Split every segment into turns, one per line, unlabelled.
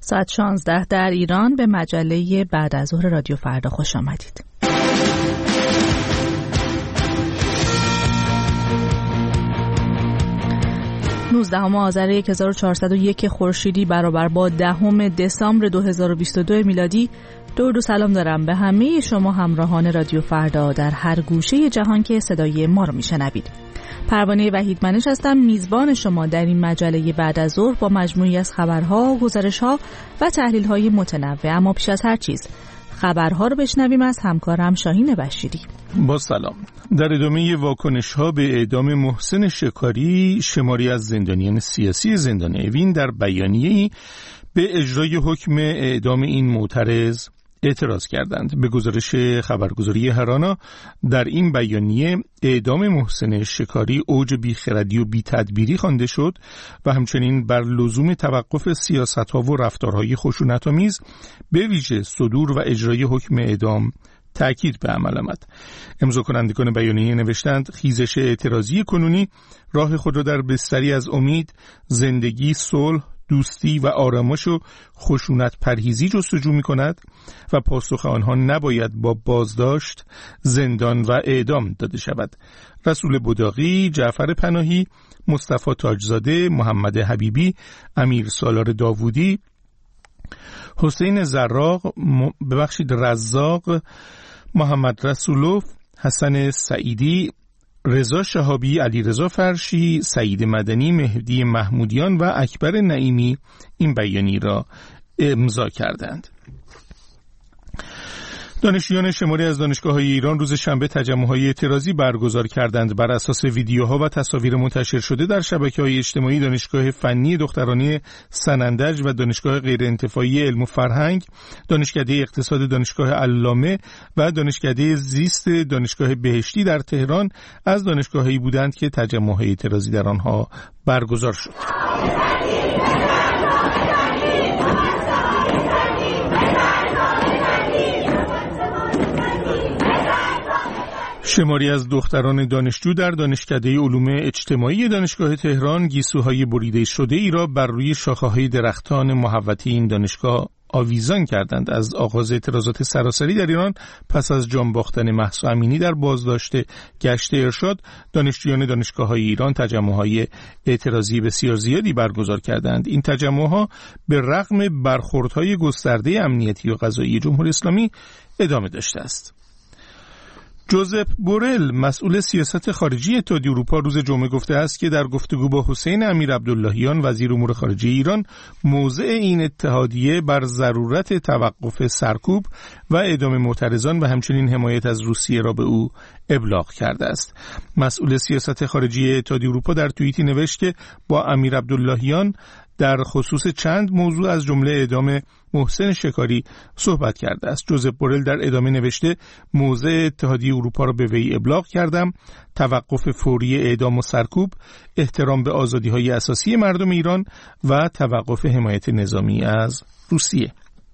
ساعت 16 در ایران به مجله بعد از ظهر رادیو فردا خوش آمدید. نوزدهم آذر 1401 خورشیدی برابر با 10 دسامبر 2022 میلادی. درود و سلام دارم به همه شما همراهان رادیو فردا در هر گوشه جهان که صدای ما رو میشنوید. پروانه وحیدمنش هستم، میزبان شما در این مجله بعد از ظهر با مجموعی از خبرها، گزارش‌ها و تحلیل‌های متنوع. اما پیش از هر چیز خبرها رو بشنویم از همکارم شاهین بشیری.
با سلام. در ادامه واکنش‌ها به اعدام محسن شکاری، شماری از زندانیان سیاسی زندان اوین در بیانیه‌ای به اجرای حکم اعدام این معترض اعتراض کردند. به گزارش خبرگزاری هرانا در این بیانیه اعدام محسن شکاری اوج بیخردی و بی‌تدبیری خوانده شد و همچنین بر لزوم توقف سیاست‌ها و رفتارهای خشونت‌آمیز به ویژه صدور و اجرای حکم اعدام تأکید به عمل آمد. امضا کنندگان بیانیه نوشتند خیزش اعتراضی کنونی راه خود را در بستری از امید، زندگی، صلح، دوستی و آرامش و خشونت پرهیزی جستجو می کند و پاسخ آنها نباید با بازداشت، زندان و اعدام داده شود. رسول بداقی، جعفر پناهی، مصطفی تاجزاده، محمد حبیبی، امیر سالار داوودی، حسین رزاق، محمد رسولوف، حسن سعیدی، رضا شهابی، علی رضا فرشی، سعید مدنی، مهدی محمودیان و اکبر نعیمی این بیانیه را امضا کردند. دانشجویان شماری از دانشگاه‌های ایران روز شنبه تجمع‌های اعتراضی برگزار کردند. بر اساس ویدیوها و تصاویر منتشر شده در شبکه‌های اجتماعی، دانشگاه فنی دخترانه سنندج و دانشگاه غیرانتفاعی علم و فرهنگ، دانشکده اقتصاد دانشگاه علامه و دانشکده زیست دانشگاه بهشتی در تهران از دانشگاه‌هایی بودند که تجمع‌های اعتراضی در آنها برگزار شد. شماری از دختران دانشجو در دانشکده علوم اجتماعی دانشگاه تهران گیسوهای بریده شده ای را بر روی شاخه‌های درختان محوطه این دانشگاه آویزان کردند. از آغاز اعتراضات سراسری در ایران پس از جان باختن مهسا امینی در بازداشت گشت ارشاد، دانشجویان دانشگاه‌های ایران تجمع‌های اعتراضی بسیار زیادی برگزار کردند. این تجمع‌ها به رغم برخوردهای گسترده امنیتی و قضایی جمهوری اسلامی ادامه داشته است. جوزپ بورل، مسئول سیاست خارجی اتحادیه اروپا، روز جمعه گفته است که در گفتگو با حسین امیرعبداللهیان وزیر امور خارجه ایران، موضع این اتحادیه بر ضرورت توقف سرکوب و اعدام معترضان و همچنین حمایت از روسیه را به او ابلاغ کرده است. مسئول سیاست خارجی اتحادیه اروپا در توییتی نوشت که با امیرعبداللهیان در خصوص چند موضوع از جمله اعدام محسن شکاری صحبت کرده است. جوزپ بورل در ادامه نوشته موضع اتحادیه اروپا را به وی ابلاغ کردم، توقف فوری اعدام و سرکوب، احترام به آزادی‌های اساسی مردم ایران و توقف حمایت نظامی از روسیه.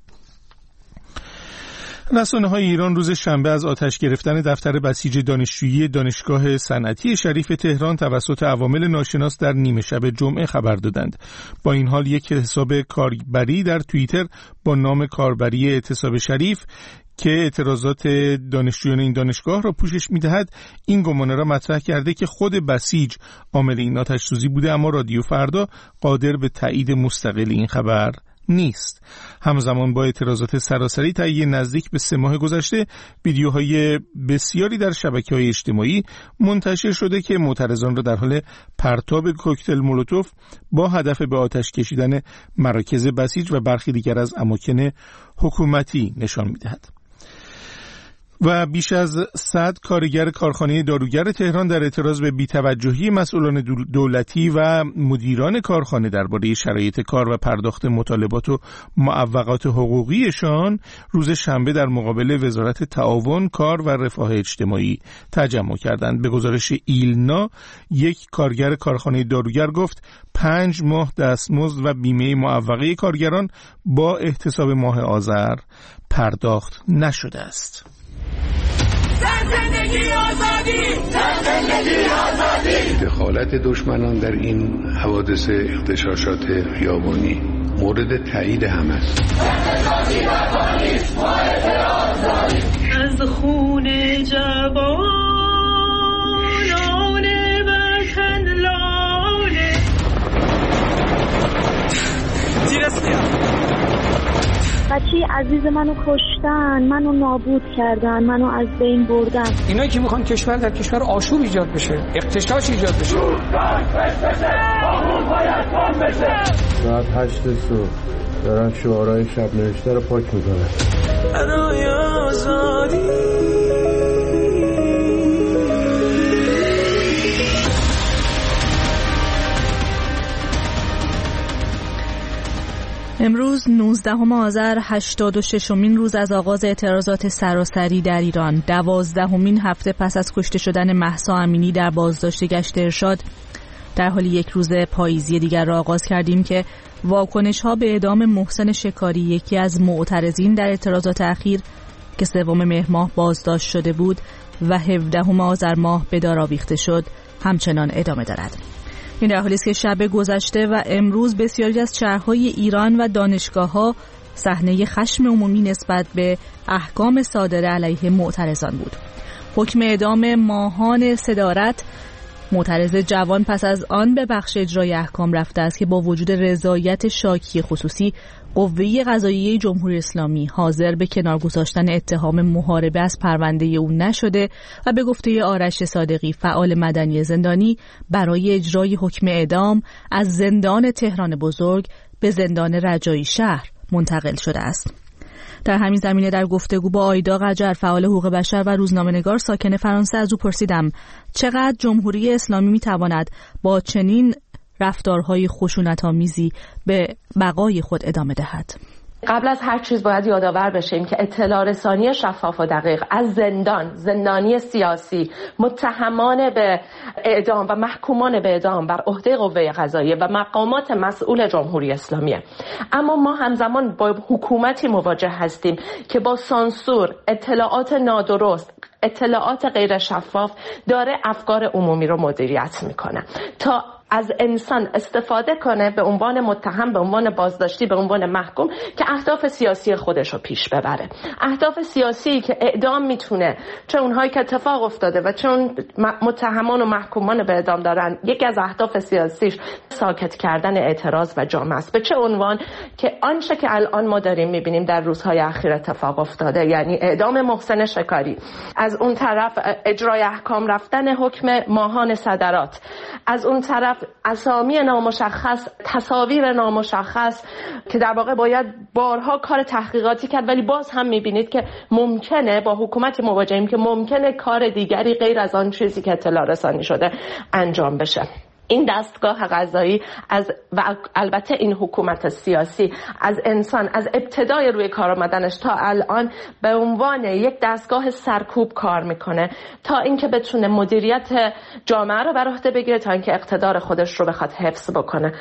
رسانه‌های ایران روز شنبه از آتش گرفتن دفتر بسیج دانشجویی دانشگاه صنعتی شریف تهران توسط عوامل ناشناس در نیمه شب جمعه خبر دادند. با این حال یک حساب کاربری در توییتر با نام کاربری اعتصاب شریف که اعتراضات دانشجویان این دانشگاه را پوشش می‌دهد، این گمان را مطرح کرده که خود بسیج عامل این آتش‌سوزی بوده، اما رادیو فردا قادر به تایید مستقل این خبر نیست. همزمان با اعتراضات سراسری طی نزدیک به 3 ماه گذشته، ویدیوهای بسیاری در شبکه‌های اجتماعی منتشر شده که معترضان را در حال پرتاب کوکتل مولوتوف با هدف به آتش کشیدن مراکز بسیج و برخی دیگر از اماکن حکومتی نشان می‌دهد. و بیش از 100 کارگر کارخانه داروگر تهران در اعتراض به بی‌توجهی مسئولان دولتی و مدیران کارخانه درباره شرایط کار و پرداخت مطالبات و معوقات حقوقیشان روز شنبه در مقابل وزارت تعاون، کار و رفاه اجتماعی تجمع کردند. به گزارش ایلنا، یک کارگر کارخانه داروگر گفت 5 ماه دستمزد و بیمه معوقه کارگران با احتساب ماه آذر پرداخت نشده است.
زندگی آزادی، زندگی آزادی.
دخالت دشمنان در این حوادث اغتشاشات خیابانی مورد تایید همه است.
از خون جوانان وطن لاله
بچه عزیز منو کشتن، منو نابود کردن، منو از بین بردن.
اینایی که میخوان کشور در کشور آشوب ایجاد بشه، اغتشاش ایجاد بشه.
ساعت 8 صبح دارن شعارهای شب نوشته رو پاک میکنن. برای آزادی
امروز 19 آذر 86مین روز از آغاز اعتراضات سراسری در ایران، 12مین هفته پس از کشته شدن مهسا امینی در بازداشت گشت ارشاد، در حال یک روز پاییزی دیگر را آغاز کردیم که واکنش‌ها به اعدام محسن شکاری، یکی از معترضین در اعتراضات اخیر که 3 مهر ماه بازداشت شده بود و 17 آذر ماه به دار آویخته شد، همچنان ادامه دارد. این در حالی است که شب گذشته و امروز بسیاری از شهرهای ایران و دانشگاه‌ها صحنه خشم عمومی نسبت به احکام صادره علیه معترضان بود. حکم اعدام ماهان صدارت، معترض جوان، پس از آن به بخش اجرای احکام رفته است که با وجود رضایت شاکی خصوصی، قوه قضاییه جمهوری اسلامی حاضر به کنار گذاشتن اتهام محاربه از پرونده او نشده و به گفته آرش صادقی، فعال مدنی زندانی، برای اجرای حکم اعدام از زندان تهران بزرگ به زندان رجایی شهر منتقل شده است. در همین زمینه در گفتگو با آیدا قجر، فعال حقوق بشر و روزنامه‌نگار ساکن فرانسه، از او پرسیدم چقدر جمهوری اسلامی میتواند با چنین رفتارهای خشونت‌آمیزی به بقای خود ادامه دهد.
قبل از هر چیز باید یادآور بشیم که اطلاع رسانی شفاف و دقیق از زندانی سیاسی، متهمان به اعدام و محکومان به اعدام بر عهده قوه قضاییه و مقامات مسئول جمهوری اسلامیه. اما ما همزمان با حکومتی مواجه هستیم که با سانسور، اطلاعات نادرست، اطلاعات غیر شفاف داره افکار عمومی رو مدیریت میکنه تا از انسان استفاده کنه به عنوان متهم، به عنوان بازداشتی، به عنوان محکوم که اهداف سیاسی خودش رو پیش ببره. اهداف سیاسی که اعدام میتونه، چه اونهایی که اتفاق افتاده و چه اون متهمان و محکومان به اعدام دارن، یکی از اهداف سیاسیش ساکت کردن اعتراض و جامعه است. به چه عنوان که آنچه که الان ما داریم میبینیم در روزهای اخیر اتفاق افتاده، یعنی اعدام محسن شکاری، از اون طرف اجرای احکام رفتن حکم ماهان صدرات، از اون طرف اسامی نامشخص، تصاویر نامشخص که در واقع باید بارها کار تحقیقاتی کرد، ولی باز هم میبینید که ممکنه با حکومتی مواجهیم که ممکنه کار دیگری غیر از آن چیزی که اطلاع رسانی شده انجام بشه. این دستگاه قضایی و البته این حکومت سیاسی از انسان از ابتدای روی کار آمدنش تا الان به عنوان یک دستگاه سرکوب کار میکنه تا اینکه بتونه مدیریت جامعه رو بر عهده بگیره، تا اینکه اقتدار خودش رو بخواد حفظ بکنه.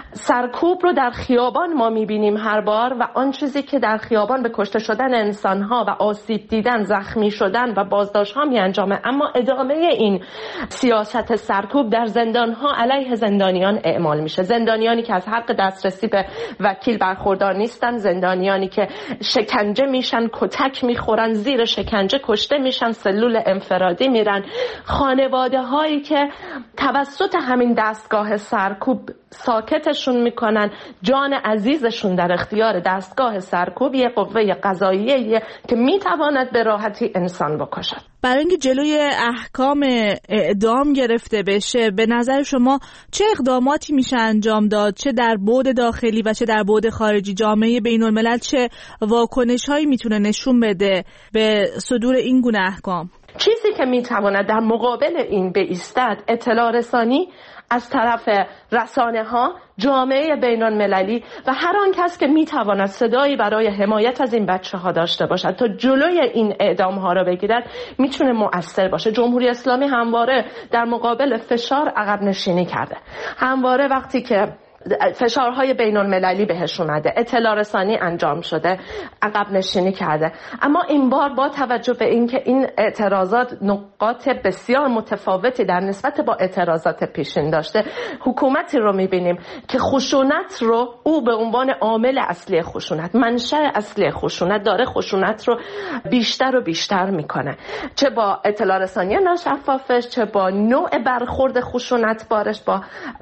سرکوب رو در خیابان ما میبینیم هر بار و آن چیزی که در خیابان به کشته شدن انسانها و آسیب دیدن، زخمی شدن و بازداشت‌ها میانجامه. اما ادامه این سیاست سرکوب در زندان‌ها علیه زندانیان اعمال میشه. زندانیانی که از حق دسترسی به وکیل برخوردار نیستن، زندانیانی که شکنجه میشن، کتک میخورن، زیر شکنجه کشته میشن، سلول انفرادی میرن. خانواده هایی که توسط همین دستگاه سرکوب ساکتشون میکنن، جان عزیزشون در اختیار دستگاه سرکوبی قوه قضاییه که میتواند به راحتی انسان بکشد.
برای اینکه جلوی احکام اعدام گرفته بشه، به نظر شما چه اقداماتی میشه انجام داد، چه در بعد داخلی و چه در بعد خارجی؟ جامعه بین‌الملل چه واکنش‌هایی میتونه نشون بده به صدور این گونه احکام؟
چیزی که میتواند در مقابل این بایستد اطلاع رسانی از طرف رسانه ها، جامعه بین المللی و هر آن کس که میتواند صدایی برای حمایت از این بچه ها داشته باشد تا جلوی این اعدام ها را بگیرد، میتونه مؤثر باشه. جمهوری اسلامی همواره در مقابل فشار عقب نشینی کرده. همواره وقتی که فشارهای بین المللی بهش اومده، اطلاع رسانی انجام شده، عقب نشینی کرده. اما این بار با توجه به اینکه این اعتراضات نقاط بسیار متفاوتی در نسبت با اعتراضات پیشین داشته، حکومتی رو میبینیم که خشونت رو او به عنوان عامل اصلی خشونت، منشأ اصلی خشونت داره خشونت رو بیشتر و بیشتر میکنه، چه با اطلاع رسانی ناشفافش، چه با نوع برخورد خشونت بارش با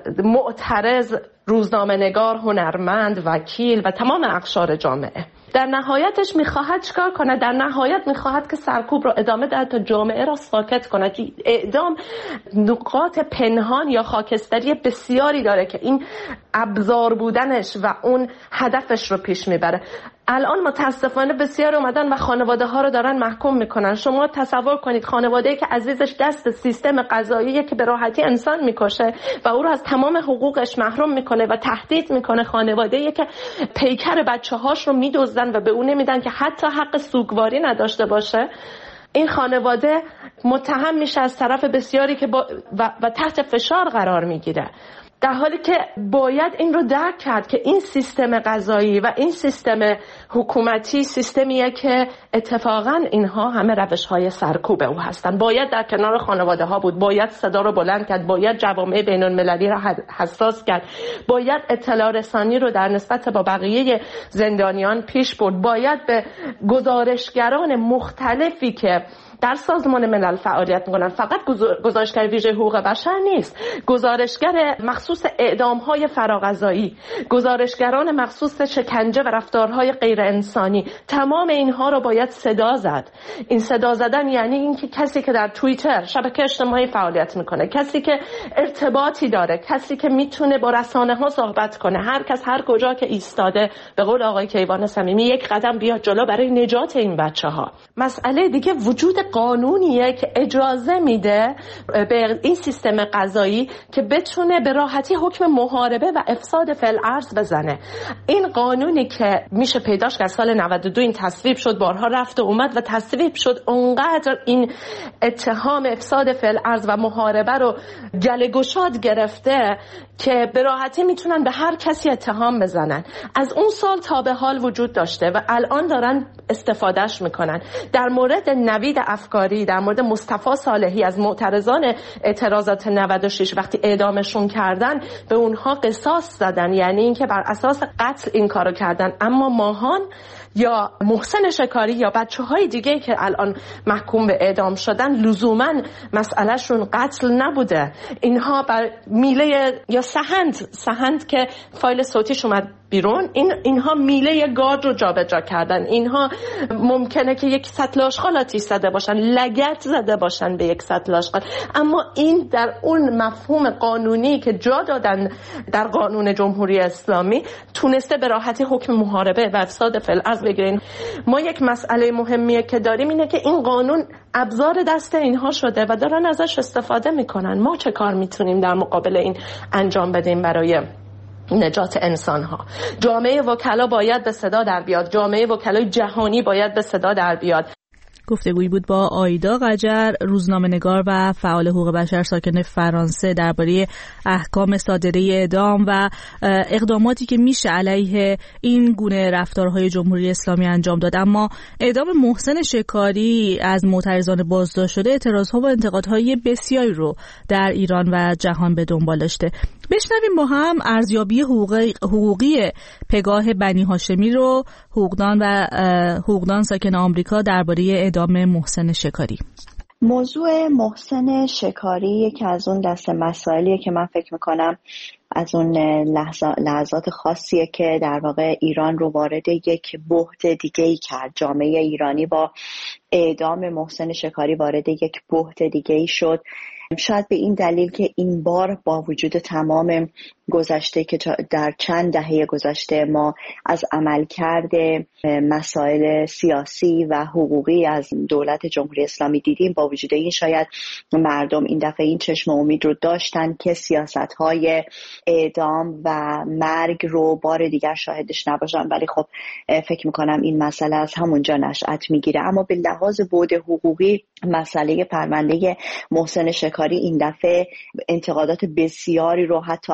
معترض، روزنامه‌نگار، هنرمند، وکیل و تمام اقشار جامعه. در نهایتش میخواهد چکار کنه؟ در نهایت میخواهد که سرکوب رو ادامه دهد تا جامعه را ساکت کنه. اعدام نقاط پنهان یا خاکستری بسیاری داره که این ابزار بودنش و اون هدفش رو پیش میبره. الان متاسفانه بسیار اومدن و خانواده ها رو دارن محکوم میکنن. شما تصور کنید خانواده‌ای که عزیزش دست سیستم قضاییه که به راحتی انسان میکشه و او رو از تمام حقوقش محروم میکنه و تهدید میکنه، خانواده‌ای که پیکر بچه‌هاش رو میدزدن و به اون نمیدن که حتی حق سوگواری نداشته باشه. این خانواده متهم میشه از طرف بسیاری که و تحت فشار قرار میگیره، در حالی که باید این رو درک کرد که این سیستم قضایی و این سیستم حکومتی سیستمیه که اتفاقا اینها همه روش‌های سرکوب او هستن. باید در کنار خانواده ها بود، باید صدا رو بلند کرد، باید جوامع بین المللی را حساس کرد، باید اطلاع رسانی رو در نسبت با بقیه زندانیان پیش برد، باید به گزارشگران مختلفی که در سازمان ملل فعالیت میکنن، فقط گزارشگر ویژه حقوق بشر نیست، گزارشگر مخصوص اعدام‌های فراقضایی، گزارشگران مخصوص شکنجه و رفتارهای غیر انسانی، تمام اینها رو باید صدا زد. این صدا زدن یعنی اینکه کسی که در توییتر، شبکه اجتماعی فعالیت میکنه، کسی که ارتباطی داره، کسی که میتونه با رسانه‌ها صحبت کنه، هر کس هر کجا که ایستاده، به قول آقای کیوان صمیمی، یک قدم بیاد جلو برای نجات این بچه‌ها. مسئله دیگه وجود قانونیه که اجازه میده به این سیستم قضایی که بتونه به راحتی حکم محاربه و افساد فی‌الارض بزنه. این قانونی که میشه پیداش که سال 92 این تصویب شد، بارها رفت و اومد و تصویب شد، اونقدر این اتهام افساد فی‌الارض و محاربه رو گله گشاد گرفته که به راحتی میتونن به هر کسی اتهام بزنن. از اون سال تا به حال وجود داشته و الان دارن استفادهش میکنن. در مورد نوید افکاری، در مورد مصطفی صالحی از معترضان اعتراضات 96 وقتی اعدامشون کردن، به اونها قصاص زدن، یعنی اینکه بر اساس قتل این کارو کردن. اما ماهان یا محسن شکاری یا بچه‌های دیگه که الان محکوم به اعدام شدن لزوماً مسئلهشون قتل نبوده. اینها بر میله یا سهند که فایل صوتیش اومد بیرون، اینها میله گارد رو جابجا کردن. اینها ممکنه که یک سطل آشغال آتیش زده باشن، لگد زده باشن به یک سطل آشغال، اما این در اون مفهوم قانونی که جا دادن در قانون جمهوری اسلامی تونسته به راحتی حکم محاربه و افساد فی‌الارض بگیرین. ما یک مسئله مهمیه که داریم اینه که این قانون ابزار دست اینها شده و دارن ازش استفاده میکنن. ما چه کار میتونیم در مقابل این انجام بدیم برای نجات انسان‌ها؟ جامعه وکلا باید به صدا در بیاد، جامعه وکلای جهانی باید به صدا در بیاد.
گفتگویی بود با آیدا قجر، روزنامه‌نگار و فعال حقوق بشر ساکن فرانسه، درباره احکام صادره اعدام و اقداماتی که میشه علیه این گونه رفتارهای جمهوری اسلامی انجام داد. اما اعدام محسن شکاری از معترضان بازداشت شده اعتراضها و انتقادهای بسیاری رو در ایران و جهان به دنبال داشته. بشنویم با هم ارزیابی حقوقی پگاه بنی هاشمی رو، حقوقدان ساکن آمریکا، درباره اعدام محسن شکاری.
موضوع محسن شکاری یکی از اون دست مسائلیه که من فکر میکنم از اون لحظات خاصیه که در واقع ایران رو وارد یک بحت دیگه‌ای کرد. جامعه ایرانی با اعدام محسن شکاری وارد یک بحت دیگه‌ای شد. شاید به این دلیل که این بار با وجود تمام گذشته که در چند دهه گذشته ما از عملکرد مسائل سیاسی و حقوقی از دولت جمهوری اسلامی دیدیم، با وجود این شاید مردم این دفعه این چشم امید رو داشتن که سیاست‌های اعدام و مرگ رو بار دیگر شاهدش نباشن، ولی خب فکر می‌کنم این مسئله از همونجا نشأت می‌گیره. اما به لحاظ بعد حقوقی مسئله پرونده محسن شکاری این دفعه انتقادات بسیاری رو حتی از سمت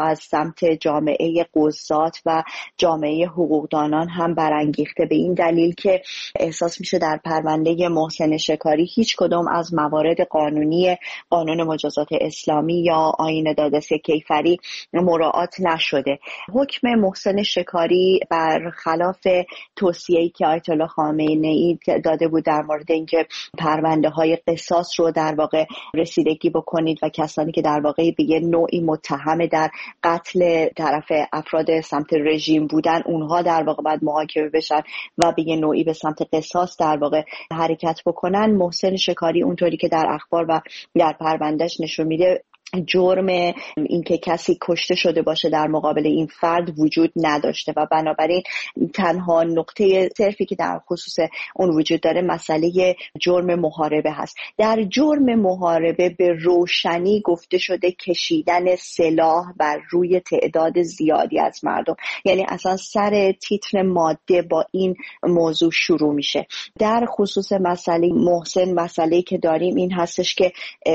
سمت جامعه قضات و جامعه حقوقدانان هم برانگیخته، به این دلیل که احساس میشه در پرونده محسن شکاری هیچ کدام از موارد قانونی قانون مجازات اسلامی یا آیین دادرسی کیفری مراعات نشده. حکم محسن شکاری برخلاف توصیه‌ای که آیت الله خامنه‌ای داده بود در مورد اینکه پرونده های قصاص رو در واقع رسیدگی بکنید و کسانی که در واقع به یه نوعی متهم در قتل طرف افراد سمت رژیم بودن اونها در واقع باید محاکمه بشن و به یه نوعی به سمت قصاص در واقع حرکت بکنن، محسن شکاری اونطوری که در اخبار و در پروندهش نشون میده جرم اینکه کسی کشته شده باشه در مقابل این فرد وجود نداشته و بنابراین تنها نقطه صرفی که در خصوص اون وجود داره مسئله جرم محاربه هست. در جرم محاربه به روشنی گفته شده کشیدن سلاح بر روی تعداد زیادی از مردم، یعنی اصلا سر تیتر ماده با این موضوع شروع میشه. در خصوص مسئله محسن مسئله‌ای که داریم این هستش که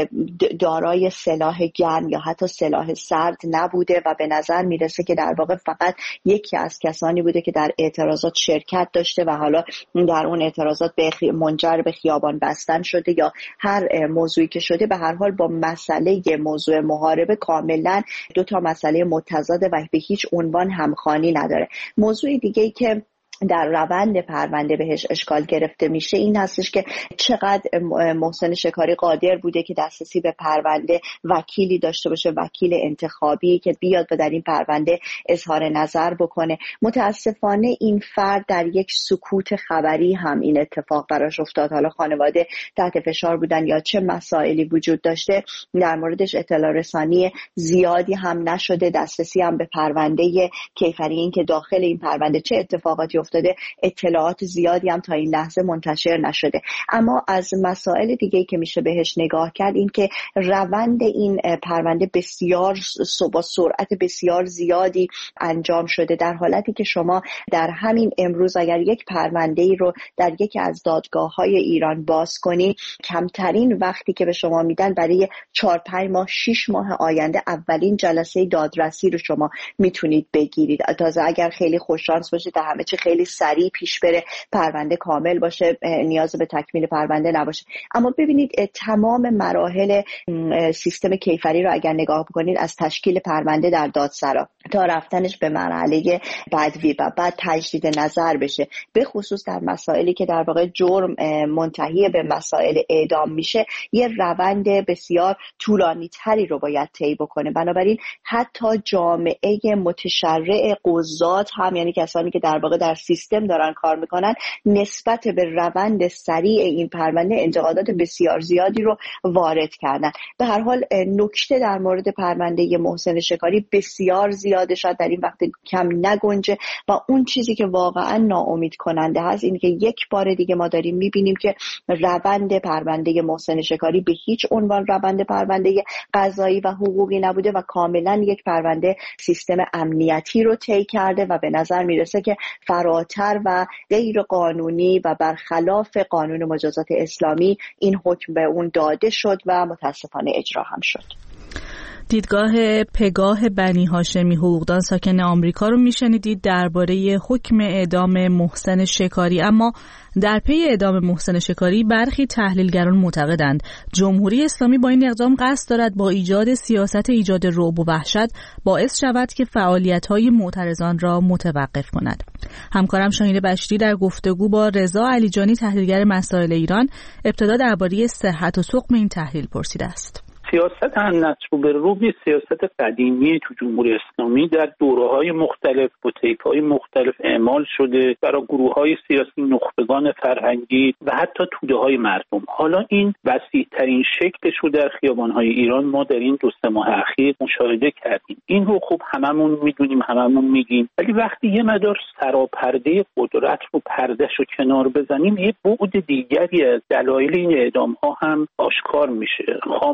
دارای سلاح گرم یا حتی سلاح سرد نبوده و به نظر میرسه که در واقع فقط یکی از کسانی بوده که در اعتراضات شرکت داشته و حالا در اون اعتراضات منجر به خیابان بستن شده یا هر موضوعی که شده. به هر حال با مسئله موضوع محاربه کاملا دو تا مسئله متضاد و به هیچ عنوان همخوانی نداره. موضوع دیگه‌ای که در روند پرونده بهش اشکال گرفته میشه این هستش که چقدر محسن شکاری قادر بوده که دسترسی به پرونده وکیلی داشته باشه، وکیل انتخابی که بیاد و در این پرونده اظهار نظر بکنه. متاسفانه این فرد در یک سکوت خبری هم این اتفاق براش افتاد. حالا خانواده تحت فشار بودن یا چه مسائلی وجود داشته در موردش اطلاع رسانی زیادی هم نشده، دسترسی هم به پرونده کیفری این که داخل این پرونده چه اتفاقاتی افتاده اطلاعات زیادی هم تا این لحظه منتشر نشده. اما از مسائل دیگه‌ای که میشه بهش نگاه کرد این که روند این پرونده بسیار با سرعت بسیار زیادی انجام شده، در حالتی که شما در همین امروز اگر یک پرونده‌ای رو در یکی از دادگاه‌های ایران باز کنی کمترین وقتی که به شما میدن برای 4-5 ماه 6 ماه آینده اولین جلسه دادرسی رو شما میتونید بگیرید. تازه اگر خیلی خوش شانس باشید تا همه چی خیلی سریع پیش بره، پرونده کامل باشه، نیاز به تکمیل پرونده نباشه. اما ببینید تمام مراحل سیستم کیفری رو اگر نگاه بکنید از تشکیل پرونده در دادسرا تا رفتنش به مرحله بدوی و بعد تجدید نظر بشه، به خصوص در مسائلی که در واقع جرم منتهی به مسائل اعدام میشه، یه روند بسیار طولانی تری رو باید طی بکنه. بنابراین حتی جامعه متشرع قضات هم، یعنی کسانی که در واقع در سیستم دارن کار میکنن، نسبت به روند سریع این پرونده انتقادات بسیار زیادی رو وارد کردن. به هر حال نکته در مورد پرونده محسن شکاری بسیار زیاده، شاید در این وقت کم نگنجه و اون چیزی که واقعا ناامید کننده هست این که یک بار دیگه ما داریم میبینیم که روند پرونده محسن شکاری به هیچ عنوان روند پرونده قضایی و حقوقی نبوده و کاملا یک پرونده سیستم امنیتی رو طی کرده و به نظر میرسه که فراتر و غیر قانونی و برخلاف قانون مجازات اسلامی این حکم به اون داده شد و متاسفانه اجرا هم شد.
دیدگاه پگاه بنی هاشمی حقوقدان ساکن آمریکا رو میشنیدید درباره حکم اعدام محسن شکاری. اما در پی اعدام محسن شکاری برخی تحلیلگران معتقدند جمهوری اسلامی با این اقدام قصد دارد با ایجاد سیاست ایجاد رعب و وحشت باعث شود که فعالیت‌های معترضان را متوقف کند. همکارم شاهین بشری در گفتگو با رضا علیجانی تحلیلگر مسائل ایران ابتدا درباره صحت و سقم این تحلیل پرسیده است.
سیاست النصر بالرعب سیاست قدیمی تو جمهوری اسلامی در دوره‌های مختلف با طیف‌های مختلف اعمال شده برای گروه‌های سیاسی، نخبگان فرهنگی و حتی توده‌های مردم. حالا این وسیع‌ترین شکلش رو در خیابان‌های ایران ما در این 2-3 ماه اخیر مشاهده کردیم. این رو خب هممون می‌دونیم، هممون میگیم، ولی وقتی یه مقدار سراپرده قدرت رو پردهش رو کنار بزنیم یه بعد دیگری از دلایل این اعدام‌ها هم آشکار میشه. خامنه‌ای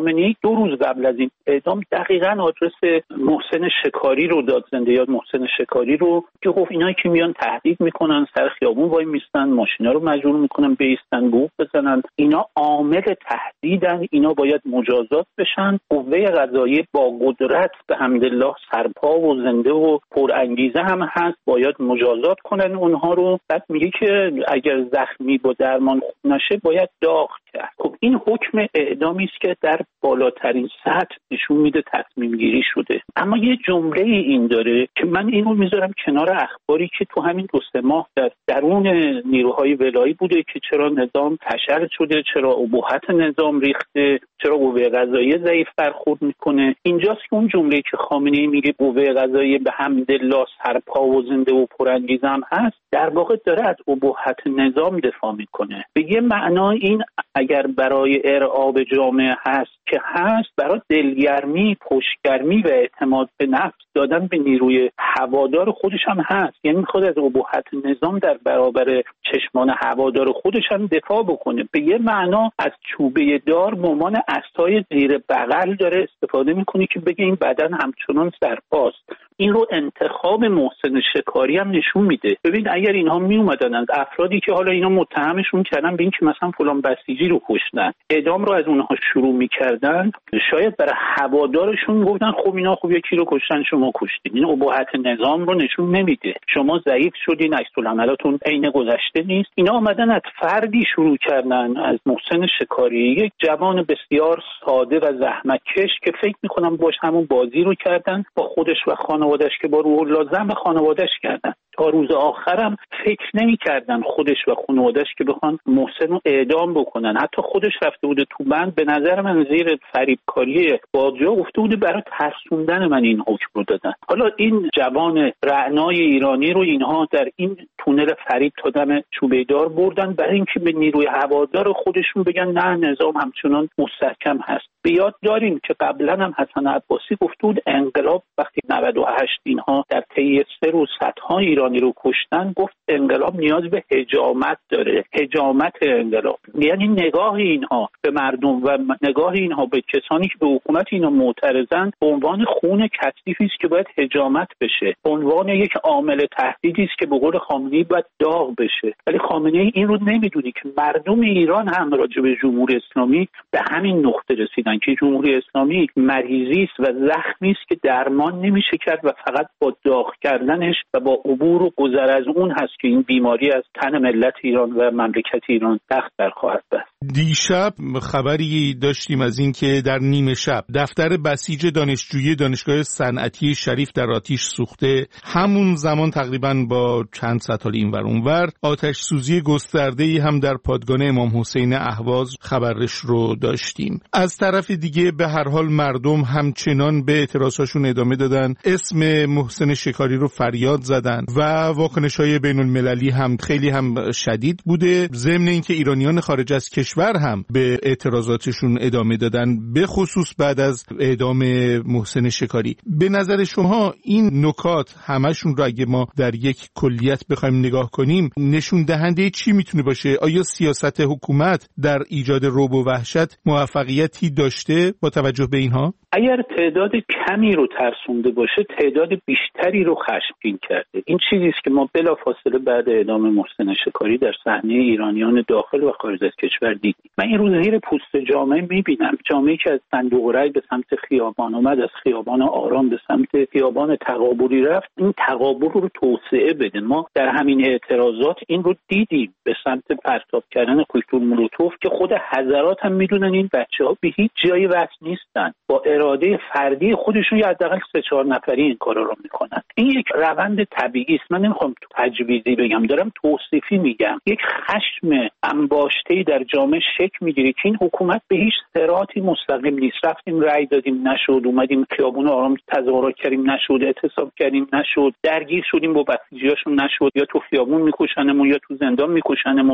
2 روز قبل از این اعدام دقیقاً آدرس محسن شکاری رو داد، زنده یاد محسن شکاری رو، که گفت اینایی که میان تهدید میکنن، سر خیابون وای میستن، ماشینا رو مجبور میکنن بایستن، بوق بزنن، اینا عامل تهدیدن، اینا باید مجازات بشن. قوه قضاییه با قدرت به حمدالله سرپا و زنده و پرانگیزه هم هست، باید مجازات کنن اونها رو. بعد میگه که اگر زخمی با درمان خوب نشه باید داغ کرد. خب این حکم اعدامی است که در بالاترین سطح نشون میده تصمیم گیری شده. اما یه جمله این داره که من اینو میذارم کنار اخباری که تو همین 2-3 ماه در درون نیروهای ولایی بوده که چرا نظام فشل شده، چرا ابهت نظام ریخته، چرا قوه قضاییه ضعیف برخورد میکنه. اینجاست که اون جمله که خامنه‌ای میگه قوه قضاییه به حمدالله سرپا و زنده و پرانگیزه هم هست، در واقع داره از ابهت نظام دفاع میکنه. به یه معنا این اگر برای ارعاب جامعه هست که هست، برای دلگرمی، پشتگرمی و اعتماد به نفس دادن به نیروی هوادار خودش هم هست. یعنی میخواد از ابهت نظام در برابر چشمان هوادار خودش هم دفاع بکنه. به یه معنا از چوبه دار به عنوان عصای زیر بغل داره استفاده میکنه که بگه این بدن همچنان سرپاست. این رو انتخاب محسن شکاری هم نشون میده. ببین اگر اینها می اومدن از افرادی که حالا اینا متهمشون کردن به این که مثلا فلان بسیجی رو کشتن، اعدام رو از اونها شروع میکردن، شاید برای هوادارشون گفتن خب اینا خوب یکی رو کشتن شما کشتین. این ابهت نظام رو نشون نمیده. شما ضعیف شدین، عکس‌العملاتون عین گذشته نیست. اینا اومدن از فردی شروع کردن، از محسن شکاری، یک جوان بسیار ساده و زحمتکش که فکر میکنم باش همون بازی رو کردن با خودش و خانواده‌اش که با روح لازم به خانواده‌اش کردن. تا روز آخرم فکر نمی‌کردن خودش و خانواده‌اش که بخوان محسن رو اعدام بکنن. حتی خودش رفته بوده تو بند، به نظر من زیر فریبکاری بازجو گفته بوده برای ترسوندن من این حکم رو دادن. حالا این جوان رعنای ایرانی رو اینها در این تونل فریب تا دم چوبه دار بردن برای اینکه به نیروی هوادار خودشون بگن نه نظام همچنان مستحکم هست. به یاد داریم که قبلا هم حسن عباسی گفته بود انقلاب وقتی 98 اینها در طی 3 روز صدها ایرانی رو کشتن، گفت انقلاب نیاز به حجامت داره، حجامت انقلاب. یعنی نگاه اینها به مردم و نگاه اینها به کسانی که به حکومت اینا معترضن به عنوان خون کثیفی است که باید حجامت بشه، به عنوان یک عامل تهدیدی است که به قول خامنه‌ای باید داغ بشه. ولی خامنه‌ای این رو نمیدونی که مردم ایران هم راجع به جمهوری اسلامی به همین نقطه رسیدن که جمهوری اسلامی مریضی است و زخمی است که درمان نمیشه کرد و فقط با داغ کردنش و با عبور و گذر از اون هست که این بیماری از تن ملت ایران و مملکت ایران تخت برخواهد بست.
دیشب خبری داشتیم از این که در نیمه شب دفتر بسیج دانشجویی دانشگاه صنعتی شریف در آتش سوخته. همون زمان تقریباً با چند ساعت اینور اونور آتش سوزی گسترده‌ای هم در پادگان امام حسین اهواز خبرش رو داشتیم. از طرف دیگه به هر حال مردم همچنان به اعتراضاشون ادامه دادن، اسم محسن شکاری رو فریاد زدن و واکنش‌های بین‌المللی هم خیلی هم شدید بوده، ضمن اینکه ایرانیان خارج از کشور هم به اعتراضاتشون ادامه دادن، به خصوص بعد از اعدام محسن شکاری. به نظر شما این نکات همشون رو اگه ما در یک کلیت بخوایم نگاه کنیم نشون دهنده چی میتونه باشه؟ آیا سیاست حکومت در ایجاد رعب و وحشت موفقیتی داشته با توجه به اینها؟
اگر تعداد کمی رو ترسونده باشه، تعداد بیشتری رو خشمگین کرده. این چیزی است که ما بلافاصله بعد اعدام محسن شکاری در صحنه ایرانیان داخل و خارج از کشور دیدیم. من این رو زیر پوست جامعه میبینم، جامعه‌ای که از صندوق رای به سمت خیابان اومد، از خیابان آرام به سمت خیابان تقابلی رفت. این تقابل رو توسعه بده. ما در همین اعتراضات این رو دیدیم، به سمت پرتاب کردن کوکتل مولوتوف که خود حضرات هم میدونن این بچه‌ها به هیچ جایی وصل نیستن، با اراده فردی خودشون یا حداقل 3-4 نفری این کارا رو میکنن. این یک روند طبیعی است. من نمیخوام تجویزی بگم، دارم توصیفی میگم. یک خشم انباشته‌ای در جامعه شکل میگیره که این حکومت به هیچ صراطی مستقیم نیست. رفتیم رأی دادیم نشد، اومدیم خیابون آرام تظاهرات کردیم نشد، اعتصاب کردیم نشد، درگیر شدیم با بسیجیاشون نشد، یا تو خیابون میکشنمون یا تو زندان میکشنمون.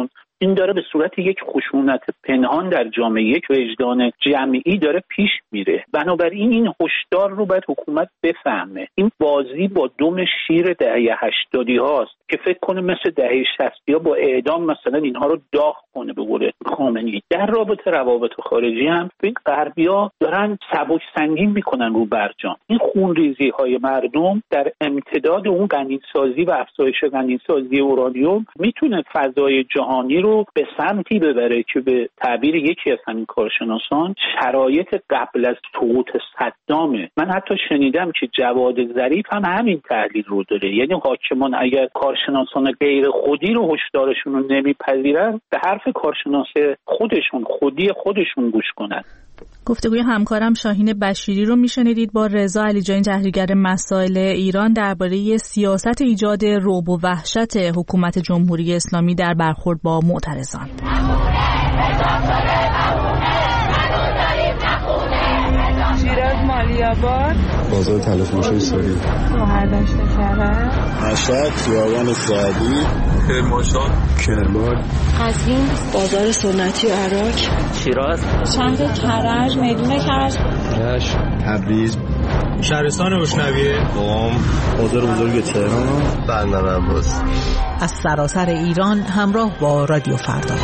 این داره به صورت یک خشونت پنهان در جامعه، یک وجدان جمعی داره پیش میره. بنابراین این هشدار رو باید حکومت بفهمه. این بازی با دم شیر دهه 80 هاست که فکر کنه مثل دهه 60 ها با اعدام مثلا اینها رو داغ کنه به قول خامنه‌ای. در رابطه روابط خارجی هم این غربی‌ها دارن سبک سنگین میکنن رو برجام. این خونریزی های مردم در امتداد اون غنی‌سازی و افزایش غنی‌سازی اورانیوم میتونه فضای جهانی رو به سمتی ببره که به تعبیر یکی از همین کارشناسان شرایط قبل از سقوط صدامه. من حتی شنیدم که جواد ظریف هم همین تحلیل رو داره، یعنی حاکمان اگر کارشناسان غیر خودی رو هشدارشون رو نمیپذیرن به حرف کارشناس خودشون گوش کنن.
گفتگوی همکارم شاهین بشیری رو میشنیدید با رضا علیجانی، تحلیلگر مسائل ایران، درباره سیاست ایجاد رعب و وحشت حکومت جمهوری اسلامی در برخورد با معترضان.
شیراز مالی‌آباد،
بازار تلفروشی سوری،
شهردشت کرج،
مشهد، خیابان سعدی،
کرمانشاه،
کرمان،
قزوین، بازار سنتی عراق،
شیراز،
شهر کرج، میدون کرج،
رشت، تبریز،
شهرستان روشنویه،
قم، بازار بزرگ تهران، بندر عباس.
از سراسر ایران همراه با رادیو فردا.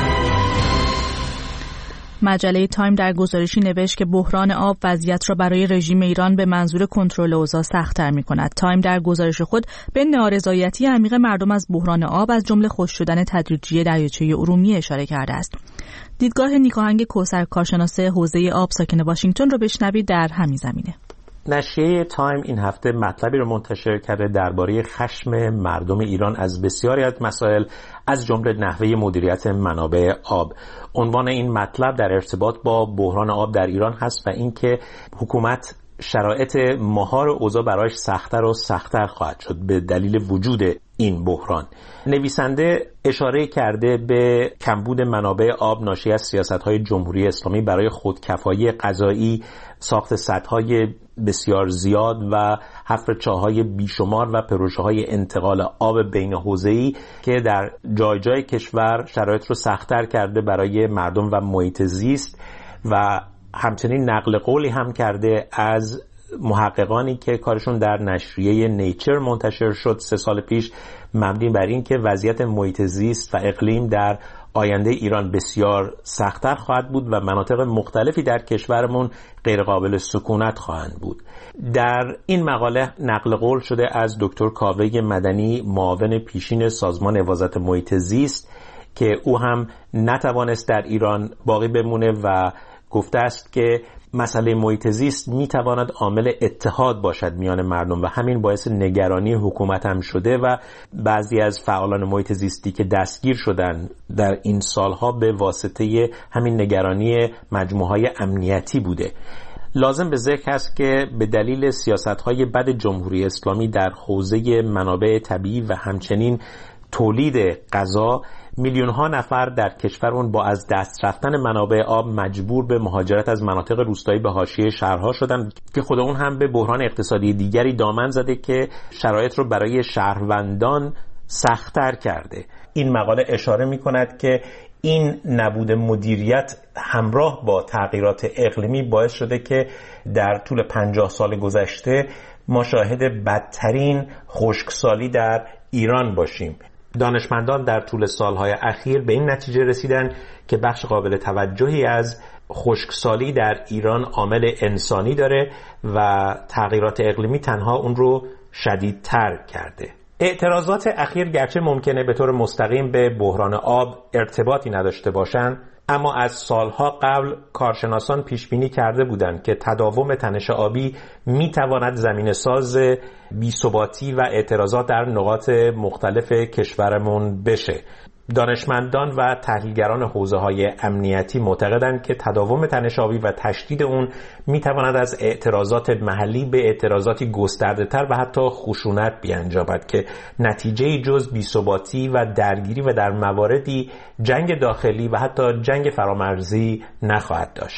مجله تایم در گزارشی نوشت که بحران آب وضعیت را برای رژیم ایران به منظور کنترل اوضاع سخت‌تر می‌کند. تایم در گزارش خود به نارضایتی عمیق مردم از بحران آب از جمله خشک شدن تدریجی دریاچه ارومیه اشاره کرده است. دیدگاه نیکاهنگ کوثر، کارشناس حوزه آب ساکن واشنگتن، را بشنوید در همین زمینه.
نشریه تایم این هفته مطلبی رو منتشر کرده درباره خشم مردم ایران از بسیاری از مسائل، از جمله نحوه مدیریت منابع آب. عنوان این مطلب در ارتباط با بحران آب در ایران هست و اینکه حکومت شرایط مهار اوضاع برایش سخت‌تر و سخت‌تر خواهد شد به دلیل وجود این بحران. نویسنده اشاره کرده به کمبود منابع آب ناشی از سیاست‌های جمهوری اسلامی برای خودکفایی غذایی، ساخت سدهای بسیار زیاد و حفر چاه‌های بیشمار و پروژه‌های انتقال آب بین حوزه‌ای که در جای جای کشور شرایط رو سخت‌تر کرده برای مردم و محیط زیست، و همچنین نقل قولی هم کرده از محققانی که کارشون در نشریه نیچر منتشر شد 3 سال پیش، مبنی بر این که وضعیت محیط زیست و اقلیم در آینده ایران بسیار سخت‌تر خواهد بود و مناطق مختلفی در کشورمون غیر قابل سکونت خواهند بود. در این مقاله نقل قول شده از دکتر کاوه مدنی، معاون پیشین سازمان حفاظت محیط زیست، که او هم نتوانست در ایران باقی بمونه و گفته است که مسئله محیط زیست میتواند عامل اتحاد باشد میان مردم و همین باعث نگرانی حکومت هم شده و بعضی از فعالان محیط زیستی که دستگیر شدن در این سالها به واسطه همین نگرانی مجموعه‌های امنیتی بوده. لازم به ذکر است که به دلیل سیاست‌های بد جمهوری اسلامی در حوزه منابع طبیعی و همچنین تولید غذا، میلیون‌ها نفر در کشورمون با از دست رفتن منابع آب مجبور به مهاجرت از مناطق روستایی به حاشیه شهرها شدند که خود اون هم به بحران اقتصادی دیگری دامن زده که شرایط رو برای شهروندان سخت‌تر کرده. این مقاله اشاره می‌کند که این نبود مدیریت همراه با تغییرات اقلیمی باعث شده که در طول 50 سال گذشته ما شاهد بدترین خشکسالی در ایران باشیم. دانشمندان در طول سالهای اخیر به این نتیجه رسیدن که بخش قابل توجهی از خشکسالی در ایران عامل انسانی داره و تغییرات اقلیمی تنها اون رو شدیدتر کرده. اعتراضات اخیر گرچه ممکنه به طور مستقیم به بحران آب ارتباطی نداشته باشند، اما از سالها قبل کارشناسان پیش بینی کرده بودند که تداوم تنش آبی میتواند زمینه‌ساز بی‌ثباتی و اعتراضات در نقاط مختلف کشورمون بشه. دانشمندان و تحلیلگران حوزه‌های امنیتی معتقدند که تداوم تنش آبی و تشدید اون میتواند از اعتراضات محلی به اعتراضاتی گسترده‌تر و حتی خشونت بیانجامد که نتیجه‌ای جز بی‌ثباتی و درگیری و در مواردی جنگ داخلی و حتی جنگ فرامرزی نخواهد داشت.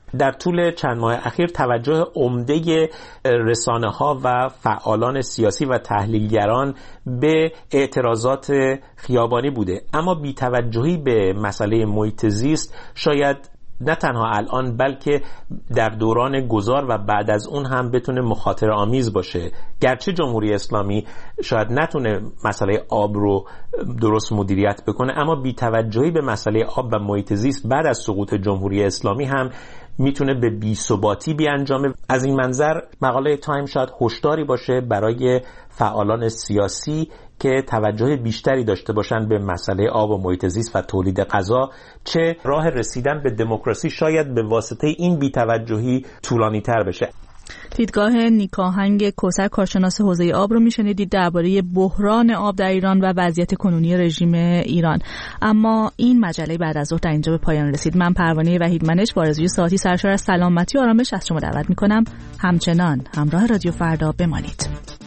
در طول چند ماه اخیر توجه عمده رسانه‌ها و فعالان سیاسی و تحلیلگران به اعتراضات خیابانی بوده، اما بی‌توجهی به مسئله محیط زیست شاید نه تنها الان بلکه در دوران گذار و بعد از اون هم بتونه مخاطره آمیز باشه. گرچه جمهوری اسلامی شاید نتونه مسئله آب رو درست مدیریت بکنه، اما بی‌توجهی به مسئله آب و محیط زیست بعد از سقوط جمهوری اسلامی هم میتونه به بی‌ثباتی بیانجامه. از این منظر مقاله تایم شاید هشداری باشه برای فعالان سیاسی که توجه بیشتری داشته باشن به مسئله آب و محیط زیست و تولید غذا، چه راه رسیدن به دموکراسی شاید به واسطه این بی‌توجهی طولانی تر بشه.
دیدگاه نیکاهنگ کوثر، کارشناس حوزه آب رو میشنیدید درباره بحران آب در ایران و وضعیت کنونی رژیم ایران. اما این مجله بعد از ظهر در اینجا به پایان رسید. من پروانه وحیدمنش با آرزوی ساعتی سرشار از سلامتی و آرامش از شما دعوت میکنم همچنان همراه رادیو فردا بمانید.